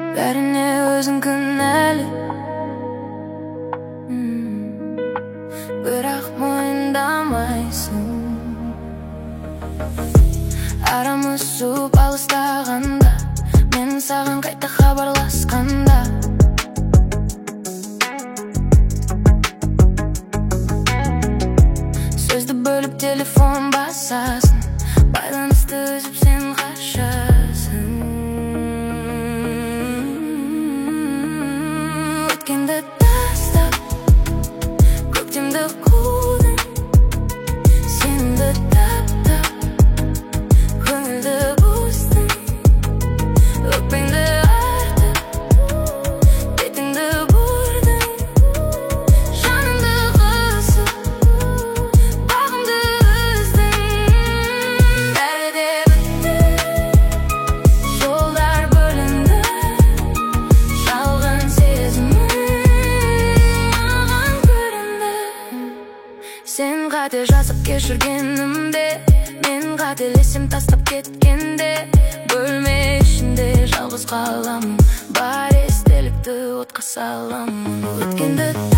Бәріне өзің кінәлі, бірақ мойындамайсың. Арамыз суып алыстағанда, мен саған қайта хабарласқанда, сөзді бөліп телефон басасың, байланысты үзіп сен қашасың. Өткенді тастап, көктемді қудың, сенімді таптап, көңілді бұздың. Өкпеңді артып, бетіңді бұрдың, жаныңды қысып, бағымды үздің. Бәрі де бітті, жолдар бөлінді, жалған сезімің маған көрінді. Сен қате жазып кешіргенімде, мен қателесем тастап кеткенде, бөлме ішінде жалғыз қаламын, бар естелікті отқа саламын. Өткенді